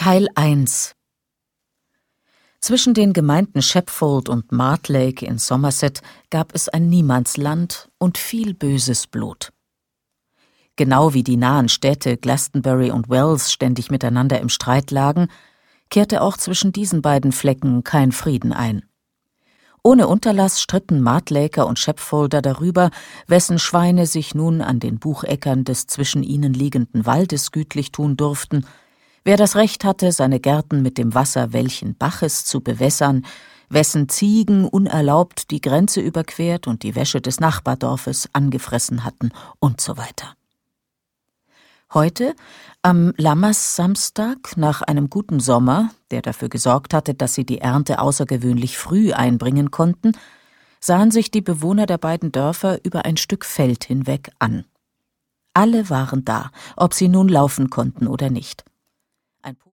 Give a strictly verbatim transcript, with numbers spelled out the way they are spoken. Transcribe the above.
Teil eins. Zwischen den Gemeinden Shepfold und Martlake in Somerset gab es ein Niemandsland und viel böses Blut. Genau wie die nahen Städte Glastonbury und Wells ständig miteinander im Streit lagen, kehrte auch zwischen diesen beiden Flecken kein Frieden ein. Ohne Unterlass stritten Martlaker und Shepfolder darüber, wessen Schweine sich nun an den Bucheckern des zwischen ihnen liegenden Waldes gütlich tun durften, wer das Recht hatte, seine Gärten mit dem Wasser welchen Baches zu bewässern, wessen Ziegen unerlaubt die Grenze überquert und die Wäsche des Nachbardorfes angefressen hatten und so weiter. Heute, am Lammas-Samstag, nach einem guten Sommer, der dafür gesorgt hatte, dass sie die Ernte außergewöhnlich früh einbringen konnten, sahen sich die Bewohner der beiden Dörfer über ein Stück Feld hinweg an. Alle waren da, ob sie nun laufen konnten oder nicht. Ein